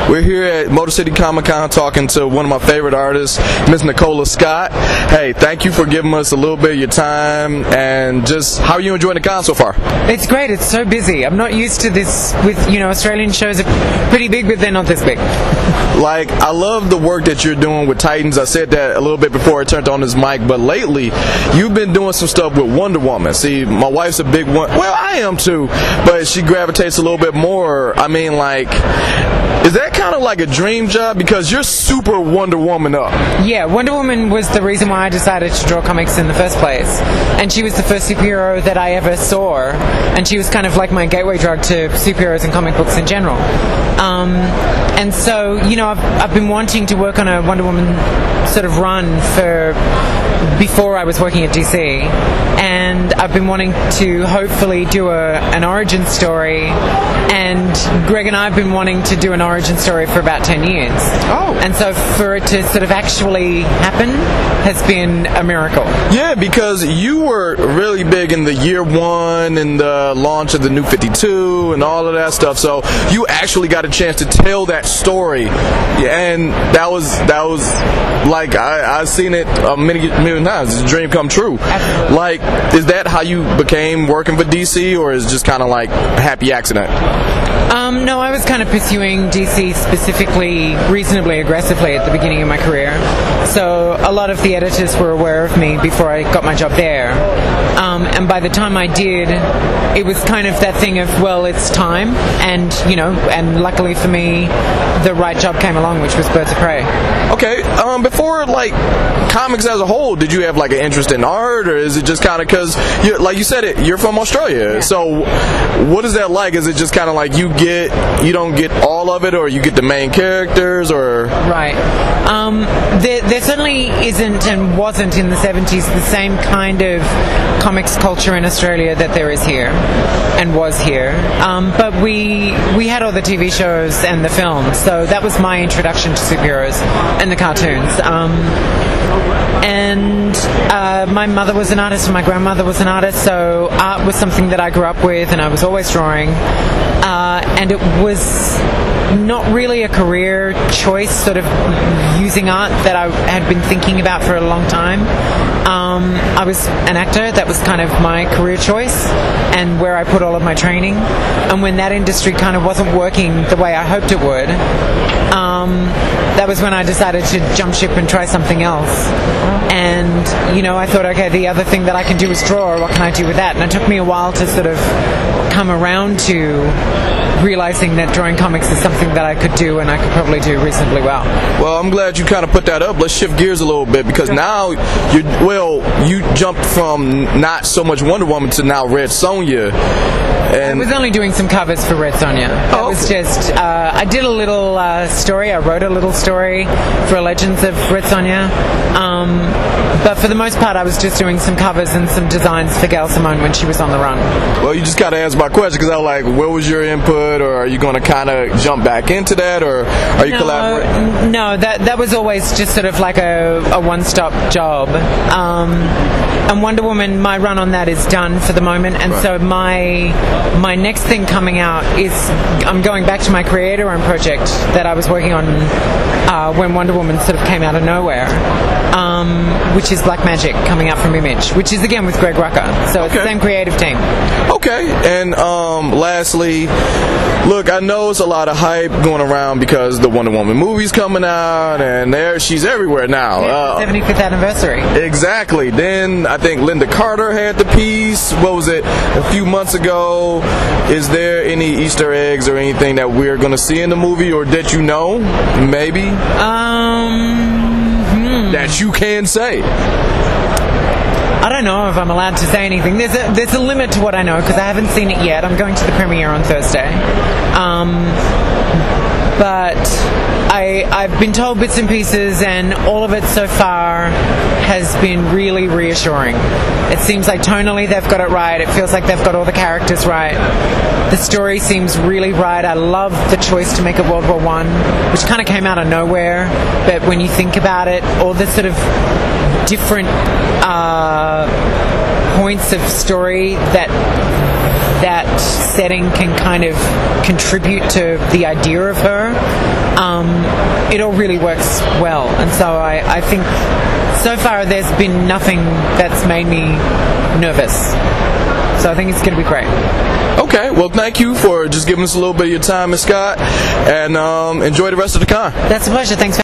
We're here at Motor City Comic Con talking to one of my favorite artists, Miss Nicola Scott. Hey, thank you for giving us a little bit of your time, and just how are you enjoying the con so far? It's great. It's so busy. I'm not used to this with, Australian shows are pretty big, but they're not this big. Like, I love the work that you're doing with Titans. I said that a little bit before I turned on this mic, but lately, you've been doing some stuff with Wonder Woman. See, my wife's a big one. Well, I am too, but she gravitates a little bit more. I mean, like, is that kind of like a dream job? Because you're super Wonder Woman up. Yeah, Wonder Woman was the reason why I decided to draw comics in the first place. And she was the first superhero that I ever saw. And she was kind of like my gateway drug to superheroes and comic books in general. And so, I've been wanting to work on a Wonder Woman sort of run before I was working at DC. And I've been wanting to hopefully do an origin story. And Greg and I have been wanting to do an origin story for about 10 years. Oh. And so for it to sort of actually happen has been a miracle. Yeah, because you were really big in the year one and the launch of the New 52 and all of that stuff. So you actually got a chance to tell that story. And that was like, I've seen it a million times. It's a dream come true. Absolutely. Like, is that how you became working for DC, or is it just kind of like a happy accident? No, I was kind of pursuing DC specifically reasonably aggressively at the beginning of my career. So a lot of the editors were aware of me before I got my job there. And by the time I did, it was kind of that thing of, well, it's time. And, and luckily for me, the right job came along, which was Birds of Prey. Okay, before, like, comics as a whole, did you have, like, an interest in art, or is it just kind of because, like you said it, you're from Australia. Yeah. So what is that like? Is it just kind of like you don't get all of it, or you get the main characters, or? Right. There certainly isn't and wasn't in the 70s the same kind of comics culture in Australia that there is here and was here. But we had all the TV shows and the films, so that was my introduction to superheroes and the cartoons. And my mother was an artist and my grandmother was an artist, so art was something that I grew up with and I was always drawing. And it was not really a career choice, sort of using art that I had been thinking about for a long time. I was an actor. That was kind of my career choice and where I put all of my training. And when that industry kind of wasn't working the way I hoped it would, that was when I decided to jump ship and try something else. And, I thought, okay, the other thing that I can do is draw. What can I do with that? And it took me a while to sort of come around to realizing that drawing comics is something that I could do and I could probably do reasonably well. Well, I'm glad you kind of put that up. Let's shift gears a little bit, because now you jumped from not so much Wonder Woman to now Red Sonja. And I was only doing some covers for Red Sonja. That was just, I did a little story. I wrote a little story for Legends of Red Sonja. But for the most part, I was just doing some covers and some designs for Gail Simone when she was on the run. Well, you just kind of answered my question, because I was like, where was your input, or are you going to kind of jump back into that, or are you collaborating? No, that was always just sort of like a one-stop job. And Wonder Woman, my run on that is done for the moment, and right. So my next thing coming out is I'm going back to my creator-owned project that I was working on when Wonder Woman sort of came out of nowhere, which is Black Magic, coming out from Image, which is again with Greg Rucka. So it's the same creative team. Okay, and lastly, look, I know it's a lot of hype going around because the Wonder Woman movie's coming out, and she's everywhere now. Yeah, 75th anniversary. Exactly. Then I think Linda Carter had the piece. What was it? A few months ago. Is there any Easter eggs or anything that we're going to see in the movie, or that you know, maybe? That you can say. I don't know if I'm allowed to say anything. There's a limit to what I know because I haven't seen it yet. I'm going to the premiere on Thursday. But I've been told bits and pieces, and all of it so far has been really reassuring. It seems like tonally they've got it right. It feels like they've got all the characters right. The story seems really right. I love the choice to make it World War I, which kind of came out of nowhere. But when you think about it, all the sort of different points of story that setting can kind of contribute to the idea of her it all really works well. And so I think so far there's been nothing that's made me nervous. So I think it's going to be great. Okay, well, thank you for just giving us a little bit of your time, Miss Scott, and enjoy the rest of the con. That's a pleasure. Thanks for